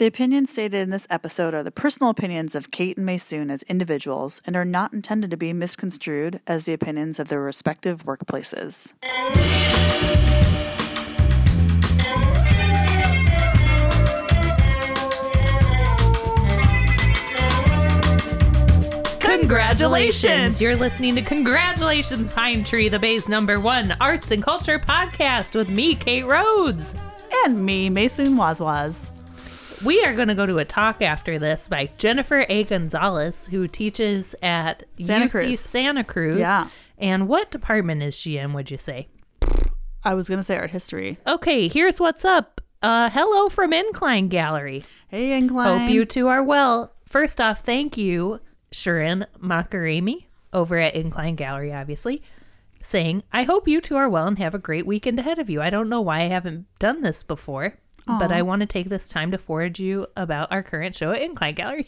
The opinions stated in this episode are the personal opinions of Kate and Maysoon as individuals and are not intended to be misconstrued as the opinions of their respective workplaces. Congratulations! You're listening to Congratulations Pine Tree, the Bay's #1 arts and culture podcast with me, Kate Rhodes. And me, Maysoon Wazwaz. We are going to go to a talk after this by Jennifer A. Gonzalez, who teaches at UC Santa Cruz. Yeah. And what department is she in, would you say? I was going to say art history. Okay, here's what's up. Hello from Incline Gallery. Hey, Incline. Hope you two are well. First off, thank you, Sharon Makaremi, over at Incline Gallery, obviously, saying, I hope you two are well and have a great weekend ahead of you. I don't know why I haven't done this before. Aww. But I want to take this time to forward you about our current show at Incline Gallery.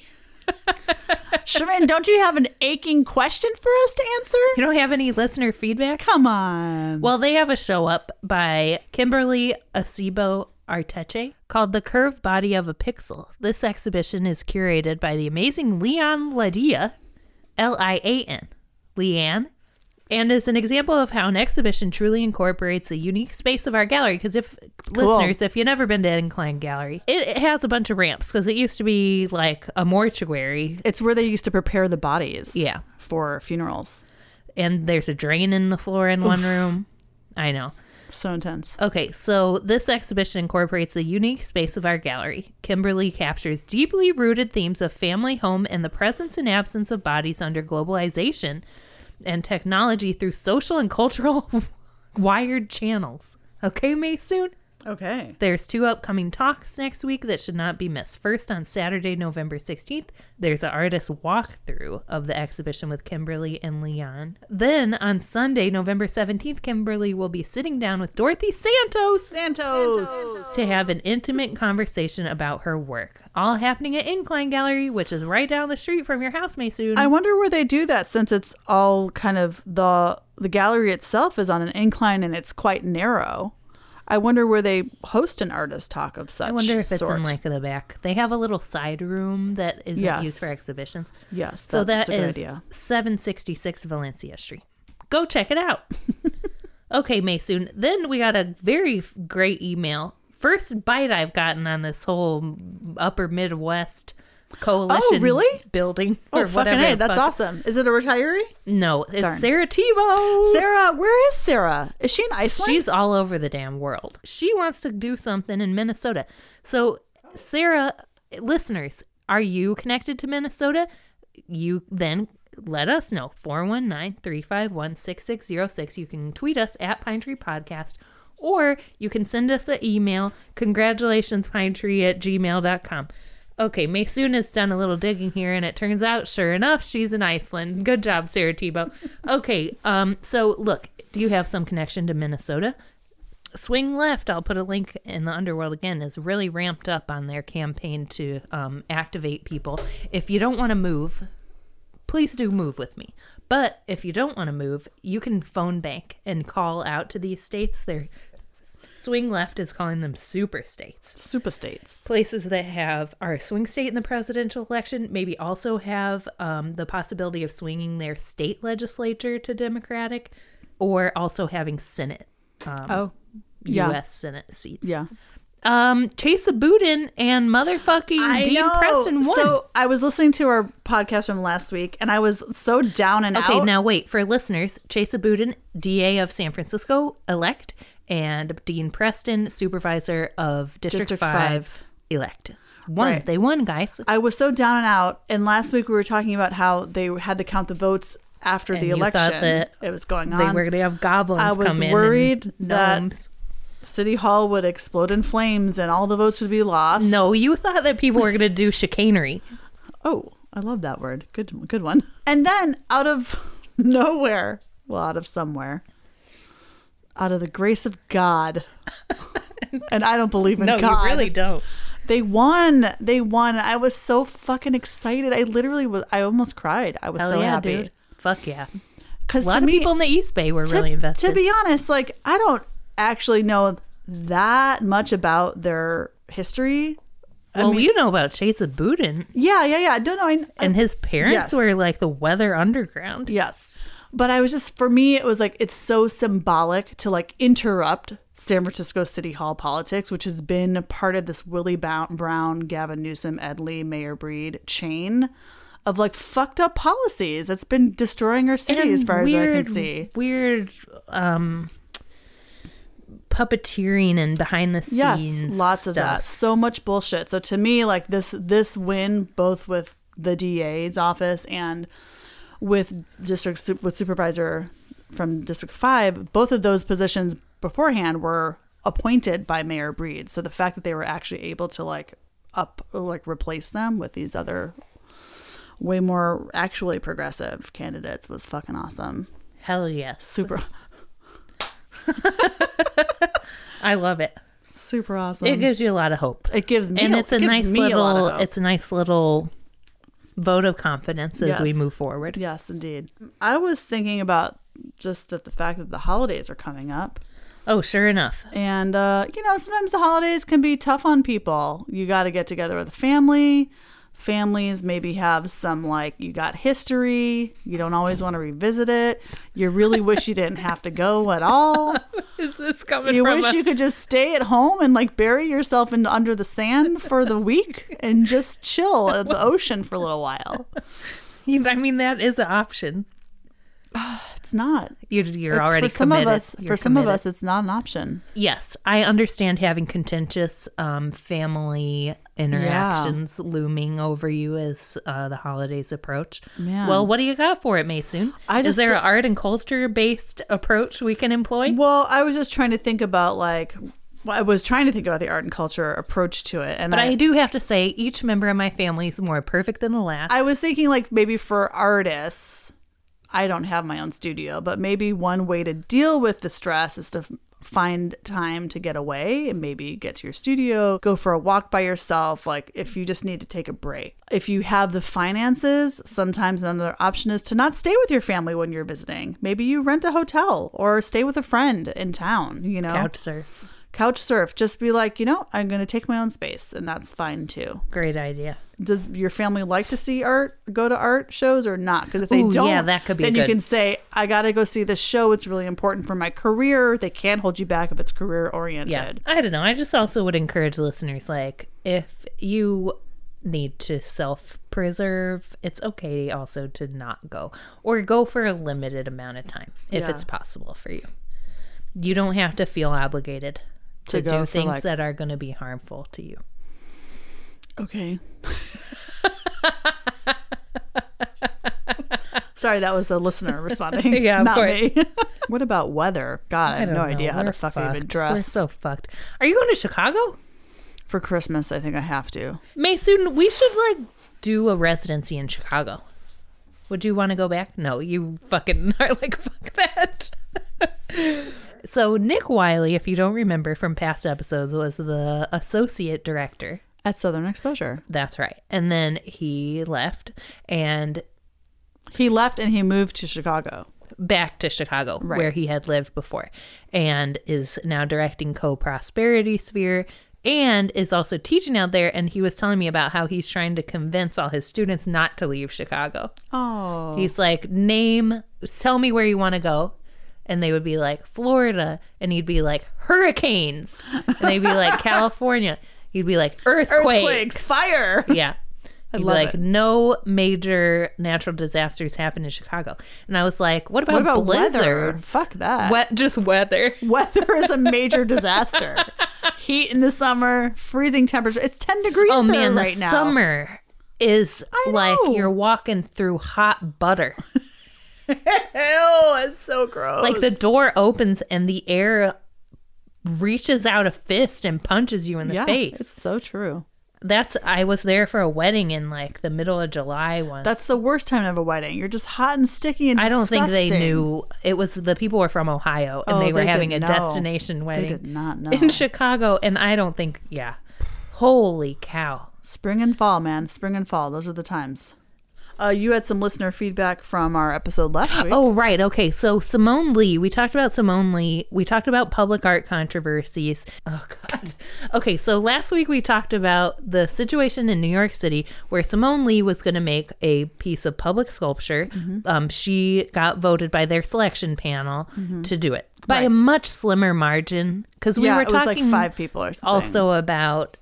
Sharon, don't you have an aching question for us to answer? You don't have any listener feedback? Come on. Well, they have a show up by Kimberly Acebo Arteche called The Curved Body of a Pixel. This exhibition is curated by the amazing Leanne Ladia, Lian, Leanne, and is an example of how an exhibition truly incorporates the unique space of our gallery. Because listeners, if you've never been to Incline Gallery, it has a bunch of ramps because it used to be like a mortuary. It's where they used to prepare the bodies. Yeah. For funerals. And there's a drain in the floor in one room. I know. So intense. Okay, so this exhibition incorporates the unique space of our gallery. Kimberly captures deeply rooted themes of family, home, and the presence and absence of bodies under globalization and technology through social and cultural wired channels. Okay, Maysoon? Okay. There's 2 upcoming talks next week that should not be missed. First, on Saturday, November 16th, there's an artist walkthrough of the exhibition with Kimberly and Leon. Then, on Sunday, November 17th, Kimberly will be sitting down with Dorothy Santos to have an intimate conversation about her work. All happening at Incline Gallery, which is right down the street from your house, Maysoon. I wonder where they do that, since it's all kind of the gallery itself is on an incline and it's quite narrow. I wonder where they host an artist talk of such. I wonder if it's sort. in like the back. They have a little side room that isn't used for exhibitions. Yes, so that's a good is idea. 766 Valencia Street. Go check it out. Okay, Maysoon. Then we got a very great email. First bite I've gotten on this whole Upper Midwest Coalition building or whatever. Hey, that's awesome. Is it a retiree? No, it's Sarah Tebow. Sarah, where is Sarah? Is she in Iceland? She's all over the damn world. She wants to do something in Minnesota. So, Sarah, listeners, are you connected to Minnesota? You then let us know. 419-351-6606. You can tweet us at Pine Tree Podcast, or you can send us an email, congratulationspinetree@gmail.com. Okay, Maysoon has done a little digging here, and it turns out, sure enough, she's in Iceland. Good job, Sarah Tebow. Okay, so look, do you have some connection to Minnesota? Swing Left, I'll put a link in the Underworld again, is really ramped up on their campaign to activate people. If you don't want to move, please do move with me. But if you don't want to move, you can phone bank and call out to these states. Swing Left is calling them super states. Super states. Places that are a swing state in the presidential election, maybe also have the possibility of swinging their state legislature to Democratic, or also having Senate, U.S. Senate seats. Yeah. Chesa Boudin and motherfucking Dean Preston won. So I was listening to our podcast from last week, and I was so down and out. Okay, now wait. For listeners, Chesa Boudin, DA of San Francisco, elect, and Dean Preston, supervisor of District 5, elect. Won. Right. They won, guys. I was so down and out, and last week we were talking about how they had to count the votes after the election. That it was going on. They were going to have goblins come in. I was worried that gnomes. City Hall would explode in flames and all the votes would be lost. No, you thought that people were going to do chicanery. Oh, I love that word. Good one. And then out of nowhere, out of somewhere, out of the grace of God, and I don't believe in God. No, you really don't. They won. I was so fucking excited. I almost cried. I was so happy. Dude. Fuck yeah. Because a lot of people in the East Bay were really invested. To be honest, like, I don't actually know that much about their history Well, you know about Chase of Boudin. Yeah. No, And his parents Yes. were like the Weather Underground. Yes. But I was just, for me, it was like, it's so symbolic to like interrupt San Francisco City Hall politics, which has been part of this Willie Brown, Gavin Newsom, Ed Lee, Mayor Breed chain of like fucked up policies that's been destroying our city as far as I can see. Weird puppeteering and behind the scenes. Yes, lots of that. So much bullshit. So to me, like this win, both with the DA's office and with supervisor from District 5, both of those positions beforehand were appointed by Mayor Breed. So the fact that they were actually able to replace them with these other way more actually progressive candidates was fucking awesome. Hell yes. Super. I love it. Super awesome. It gives you a lot of hope. It gives me, and it's a nice little. Hope. It's a nice little vote of confidence as we move forward. Yes, indeed. I was thinking about just the fact that the holidays are coming up. Oh, sure enough. And sometimes the holidays can be tough on people. You got to get together with a family. Families maybe have some, like, you got history. You don't always want to revisit it. You really wish you didn't have to go at all. Is this coming you from wish you could just stay at home and like bury yourself under the sand for the week and just chill at the ocean for a little while. I mean, that is an option. It's not. You're already committed. For some of us, it's not an option. Yes, I understand having contentious family interactions looming over you as the holidays approach. Man. Well, what do you got for it, Maysoon? Is there an art and culture based approach we can employ? Well, I was just trying to think about I was trying to think about the art and culture approach to it. But I do have to say, each member of my family is more perfect than the last. I was thinking like maybe for artists, I don't have my own studio, but maybe one way to deal with the stress is to find time to get away and maybe get to your studio, go for a walk by yourself, like if you just need to take a break. If you have the finances, sometimes another option is to not stay with your family when you're visiting. Maybe you rent a hotel or stay with a friend in town, Couch surf. Just be like, I'm going to take my own space, and that's fine too. Great idea. Does your family like to see art, go to art shows or not? Because if they don't, yeah, that could be then good. You can say, I got to go see this show. It's really important for my career. They can't hold you back if it's career oriented. Yeah, I don't know. I just also would encourage listeners, like, if you need to self-preserve, it's okay also to not go. Or go for a limited amount of time, if it's possible for you. You don't have to feel obligated to do things that are going to be harmful to you. Okay. Sorry, that was the listener responding. Yeah, of not course. Me. What about weather? God, I have no idea how to fucking even dress. We're so fucked. Are you going to Chicago? For Christmas, I think I have to. Maysoon, we should do a residency in Chicago. Would you want to go back? No, you fucking are like, fuck that. So Nick Wiley, if you don't remember from past episodes, was the associate director at Southern Exposure. That's right. And then he left and he moved to Chicago. Back to Chicago, right, where he had lived before, and is now directing Co-Prosperity Sphere and is also teaching out there. And he was telling me about how he's trying to convince all his students not to leave Chicago. Oh. He's like, tell me where you want to go. And they would be like, Florida. And he'd be like, hurricanes. And they'd be like, California. He'd be like, earthquakes. Fire. Yeah. He'd be like, no major natural disasters happen in Chicago. And I was like, what about blizzards? Weather? Fuck that. Just weather. Weather is a major disaster. Heat in the summer, freezing temperature. It's 10 degrees right now. The summer is like you're walking through hot butter. Ew, it's so gross. Like the door opens and the air reaches out a fist and punches you in the face. It's so true. I was there for a wedding in like the middle of July once. That's the worst time to have a wedding. You're just hot and sticky and I don't disgusting. think they knew. It was the people were from Ohio and they were having a destination wedding. They did not know. In Chicago, and I don't think, holy cow. Spring and fall, man. Spring and fall. Those are the times. You had some listener feedback from our episode last week. Oh, right. Okay. So Simone Lee, we talked about Simone Lee. We talked about public art controversies. Oh, God. Okay. So last week we talked about the situation in New York City where Simone Lee was going to make a piece of public sculpture. She got voted by their selection panel to do it by a much slimmer margin. Because we were it was talking like 5 people or something. also about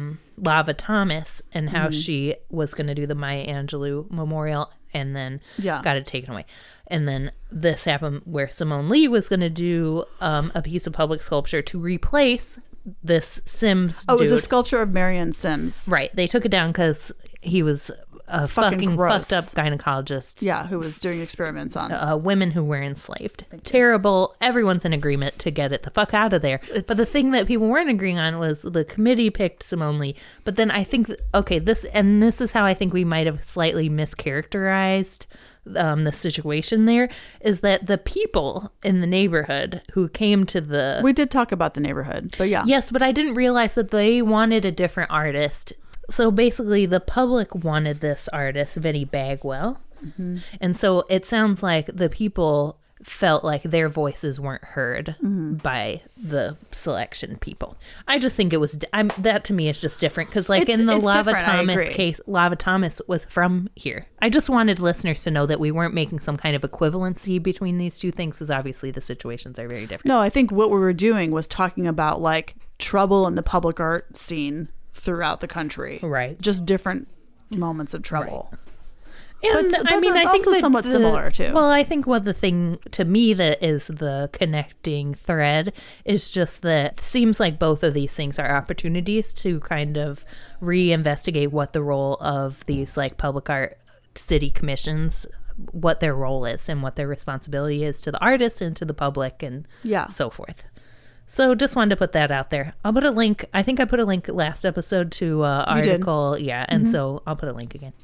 Lava Thomas and how she was going to do the Maya Angelou Memorial and then got it taken away. And then this happened where Simone Lee was going to do a piece of public sculpture to replace this Sims dude. It was a sculpture of Marion Sims. Right. They took it down because he was a fucking fucked up gynecologist. Yeah, who was doing experiments on women who were enslaved. Terrible. Everyone's in agreement to get it the fuck out of there. But the thing that people weren't agreeing on was the committee picked Simone Lee. But then I think, this is how I think we might have slightly mischaracterized the situation there, is that the people in the neighborhood who came to the... We did talk about the neighborhood, but yeah. Yes, but I didn't realize that they wanted a different artist. So basically, the public wanted this artist, Vinnie Bagwell. And so it sounds like the people felt like their voices weren't heard by the selection people. I just think it was, that to me is just different. Because like in the Lava Thomas case, Lava Thomas was from here. I just wanted listeners to know that we weren't making some kind of equivalency between these two things, because obviously the situations are very different. No, I think what we were doing was talking about like trouble in the public art scene throughout the country. Right. Just different moments of trouble. Right. And but I mean, I think also somewhat similar too. Well, I think what the thing to me that is the connecting thread is just that it seems like both of these things are opportunities to kind of reinvestigate what the role of these like public art city commissions, what their role is and what their responsibility is to the artists and to the public and so forth. So just wanted to put that out there. I'll put a link. I think I put a link last episode to article. Yeah, and so I'll put a link again.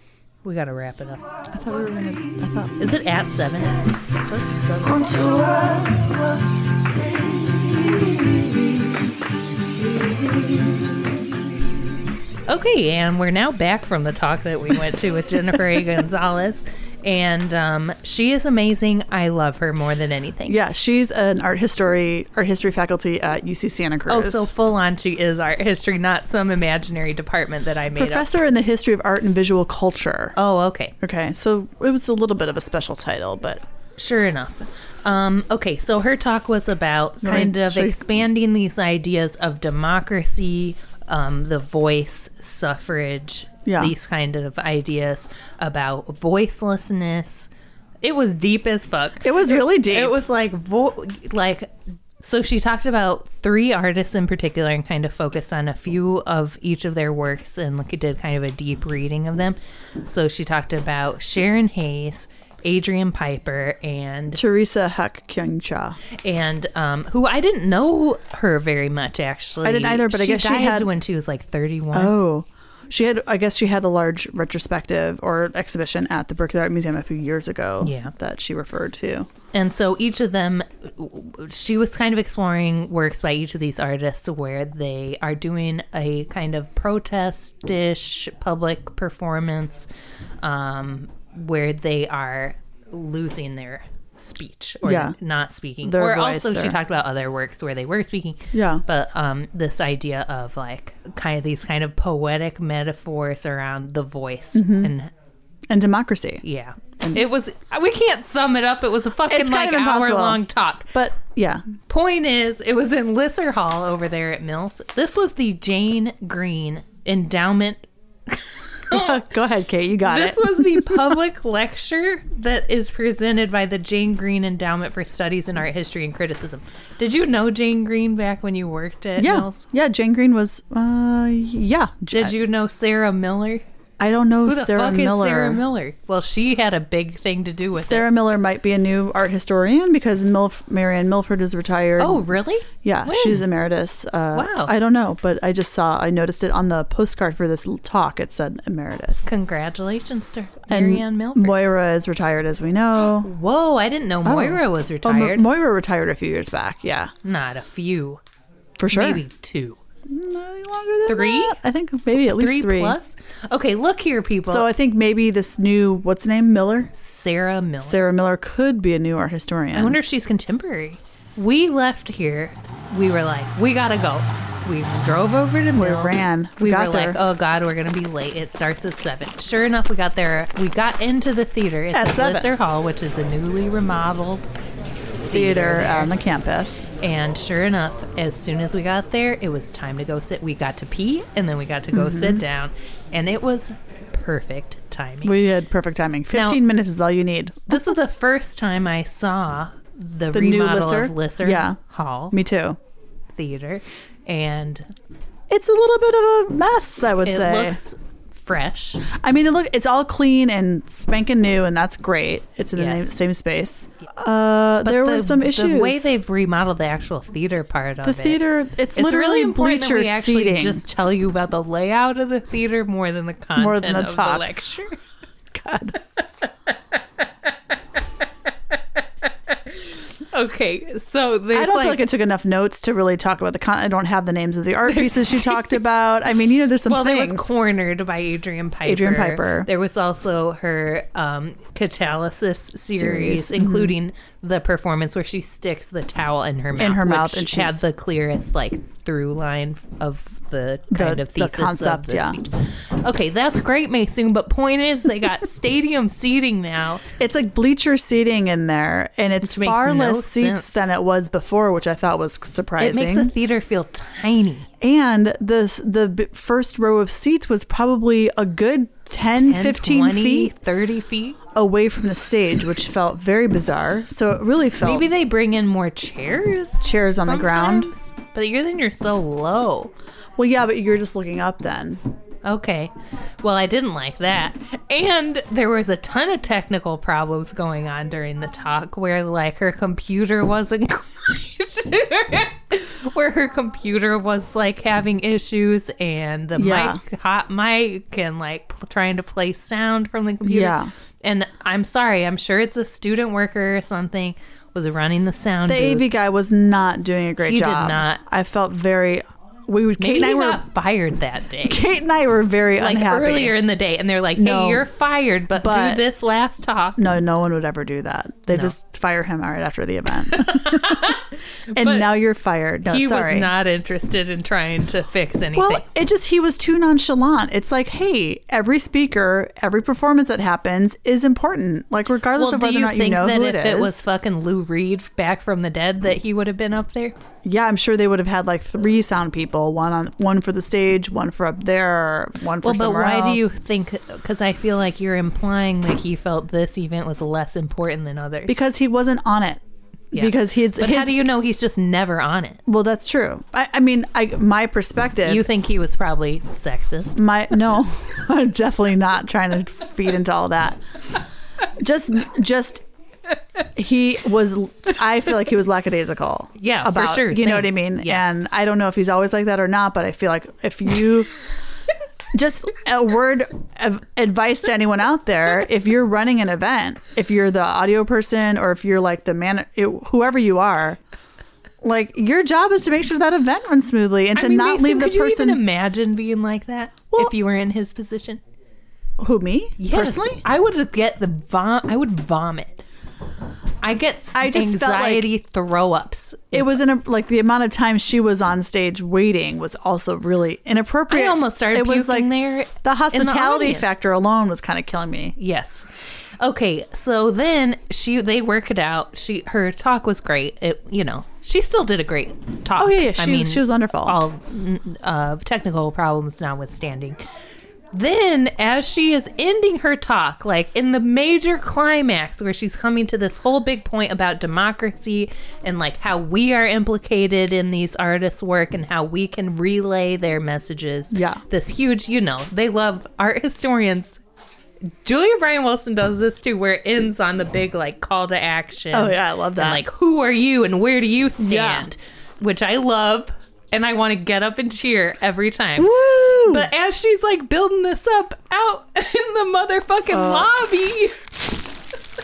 We got to wrap it up. I thought we were going to... Is it at 7? It starts at 7. Okay, and we're now back from the talk that we went to with Jennifer A. Gonzalez. And she is amazing. I love her more than anything. Yeah, she's an art history faculty at UC Santa Cruz. Oh, so full on she is art history, not some imaginary department that I made Professor in the history of art and visual culture. Oh, okay. Okay, so it was a little bit of a special title, but... Sure enough. Okay, so her talk was about kind of expanding these ideas of democracy, the voice, suffrage, these kind of ideas about voicelessness. It was deep as fuck. It was really deep. It was like, so she talked about 3 artists in particular and kind of focused on a few of each of their works and did kind of a deep reading of them. So she talked about Sharon Hayes, Adrian Piper, and Teresa Heck Kyung Cha, and who I didn't know her very much actually. I didn't either, but I guess she had when she was like 31. Oh, I guess she had a large retrospective or exhibition at the Berkeley Art Museum a few years ago. Yeah, that she referred to. And so each of them, she was kind of exploring works by each of these artists where they are doing a kind of protest-ish public performance. Where they are losing their speech or not speaking. Their voice, also she talked about other works where they were speaking. Yeah. But this idea of like kind of these kind of poetic metaphors around the voice and democracy. Yeah. And it was, we can't sum it up. It was a fucking like hour-long talk. But yeah. Point is, it was in Lisser Hall over there at Mills. This was the Jane Green Endowment. Go ahead, Kate. You got it. This was the public lecture that is presented by the Jane Green Endowment for Studies in Art History and Criticism. Did you know Jane Green back when you worked at Mills? Yeah, Jane Green was, Did you know Sarah Miller? I don't know Who the Sarah fuck Miller. Is Sarah Miller? Well, she had a big thing to do with Sarah Miller might be a new art historian because Marianne Milford is retired. Oh, really? Yeah, when? She's emeritus. Wow. I don't know, but I noticed it on the postcard for this talk. It said emeritus. Congratulations to Marianne Milford. Moira is retired, as we know. Whoa, I didn't know Moira was retired. Moira retired a few years back, yeah. Not a few. For sure. Maybe 2. Longer than 3? that. I think maybe at least 3 plus. Okay, look here, people. So I think maybe this new, what's the name, Miller? Sarah Miller. Sarah Miller could be a new art historian. I wonder if she's contemporary. We left here. We were like, we gotta go. We drove over to Mill. ran. We got were there. like, oh God, we're gonna be late. It starts at 7. Sure enough, we got there. We got into the theater. It's At at 7. Blitzer Hall, which is a newly remodeled Theater there. on the campus. And sure enough, as soon as we got there, it was time to go sit. We got to pee, and then we got to go sit down, and it was perfect timing. We had perfect timing. 15 minutes is all you need. This is the first time I saw the new remodel Lisser? of Lisser Yeah. Hall Me too. Theater, and It's a little bit of a mess, I would it say. looks fresh. I mean, it's all clean and spanking new, and that's great. It's in the Yes. same space. But there were some issues. The way they've remodeled the actual theater part of the it. theater, it's It's literally really important that bleacher we actually seating. just tell you about the layout of the theater more than the content More than the of talk. the lecture. God. Okay, so I there's don't feel like I took enough notes to really talk about the content. I don't have the names of the art pieces she talked about. I mean, there's some well, things. there was Cornered by Adrian Piper. Adrian Piper. There was also her Catalysis series, Mm-hmm. including the performance where she sticks the towel in her mouth, and which had she's- the clearest through line of the kind of the thesis concept, of the yeah. speech. Okay, that's great, Maysoon, but point is they got stadium seating now. It's like bleacher seating in there, and it's Which makes far no less seats sense. than it was before, which I thought was It surprising. makes the theater feel tiny. And the first row of seats was probably a good 10 15 20, feet 30 feet. away from the stage, which felt very bizarre. So it really felt Maybe they bring in more chairs. chairs on the ground. sometimes, but you're so low. Well, yeah, but you're just looking up then. Okay. Well, I didn't like that. And there was a ton of technical problems going on during the talk where her computer wasn't quite where her computer was having issues and the Yeah. hot mic and trying to play sound from the computer. Yeah. And I'm sorry, I'm sure it's a student worker or something was running the sound The booth. AV guy was not doing a great He did job. not. I felt very. Kate Maybe and I he were. got fired that day. Kate and I were very unhappy. Earlier in the day, and they're like, "Hey, No, you're fired, but but- do this last talk." No one would ever do that. They No. just fire him right after the event. And But now you're fired. No, He sorry. was not interested in trying to fix anything. Well, he was too nonchalant. It's like, hey, every speaker, every performance that happens is important. Regardless of do whether or you not you think know that who if it is. it was fucking Lou Reed back from the dead, that he would have been up there? Yeah, I'm sure they would have had 3 sound people, one for the stage, one for up there, one for Well, but somewhere why else. do you think? Because I feel like you're implying that he felt this event was less important than others. Because he wasn't on it. Yeah. Because But how do you know he's just never on it? Well, that's true. I mean, my perspective. You think he was probably sexist? No, I'm definitely not trying to feed into all that. Just he was. I feel like he was lackadaisical. Yeah, for about, sure. You know Same. what I mean? Yeah. And I don't know if he's always like that or not, but I feel like if you. Just a word of advice to anyone out there: if you're running an event, if you're the audio person, or if you're the whoever you are, your job is to make sure that event runs smoothly and to not Mason, leave the could you person. even imagine being like that Well- if you were in his position? Who, me? Yes. Personally? I would get I would vomit. I get I just felt anxiety throw-ups. It was the amount of time she was on stage waiting was also really inappropriate. I almost started It was puking there the hospitality audience. factor alone was kind of killing me. Yes. Okay, so then they work it out. Her talk was great. She still did a great talk. Oh, yeah, she was wonderful. All technical problems notwithstanding. Then, as she is ending her talk, in the major climax where she's coming to this whole big point about democracy and how we are implicated in these artists' work and how we can relay their messages. Yeah. This huge, they love art historians. Julia Brian Wilson does this too, where it ends on the big call to action. Oh, yeah, I love that. And who are you and where do you stand? Yeah. Which I love. And I want to get up and cheer every time. Woo! But as she's building this up out in the motherfucking lobby,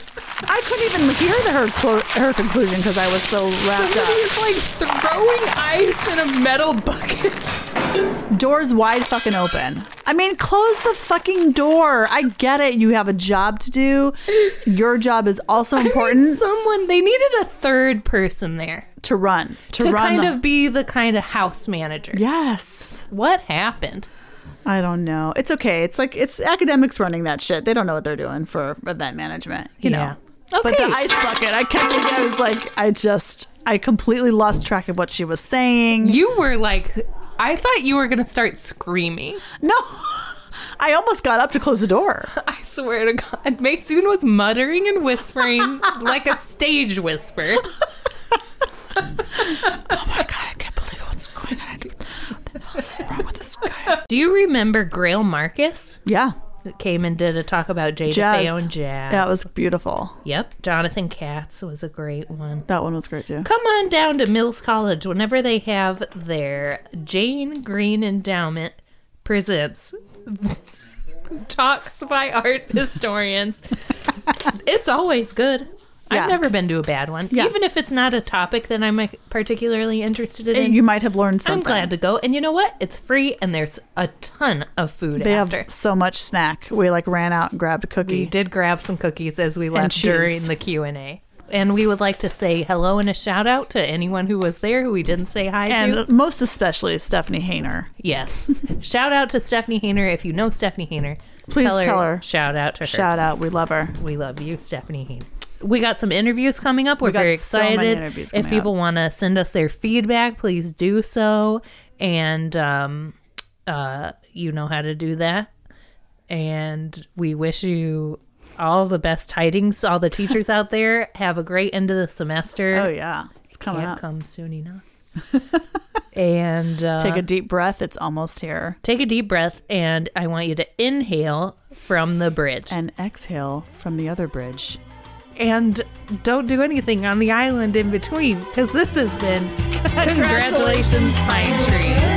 I couldn't even hear her conclusion because I was so wrapped Somebody up. is like throwing ice in a metal bucket. Doors wide fucking open. I mean, close the fucking door. I get it. You have a job to do. Your job is also important. They needed a third person there to run. To kind of be the kind of house manager. Yes. What happened? I don't know. It's okay. It's like, it's academics running that shit. They don't know what they're doing for event management, you know. Okay. But the ice bucket, I kept thinking, I was like, I completely lost track of what she was saying. You were like, I thought you were going to start screaming. No. I almost got up to close the door. I swear to God. Maysoon was muttering and whispering like a stage whisper. Oh my God, I can't believe what's going on. What the hell is wrong with this guy? Do you remember Grail Marcus? Yeah. That came and did a talk about Jay DeFeo and jazz. That was beautiful. Yep. Jonathan Katz was a great one. That one was great too. Come on down to Mills College whenever they have their Jane Green Endowment presents talks by art historians. It's always good. Yeah. I've never been to a bad one. Yeah. Even if it's not a topic that I'm particularly interested in. You might have learned something. I'm glad to go. And you know what? It's free and there's a ton of food They after. have so much snack. We like ran out and grabbed a cookie. We did grab some cookies as we left cheese. during the Q&A. And we would like to say hello and a shout out to anyone who was there who we didn't say hi to. And most especially Stephanie Hayner. Yes. Shout out to Stephanie Hayner. If you know Stephanie Hayner, Please tell her. Shout out to her. Shout out. We love her. We love you, Stephanie Hayner. We got some interviews coming up. We're very so many excited. interviews If coming people want to send us their feedback, please do so. And you know how to do that. And we wish you all the best tidings. All the teachers out there, have a great end of the semester. Oh, yeah. It's coming up. Come soon enough. And Take a deep breath. It's almost here. take a deep breath, and I want you to inhale from the bridge. And exhale from the other bridge. And don't do anything on the island in between, because this has been Congratulations, Pine Tree.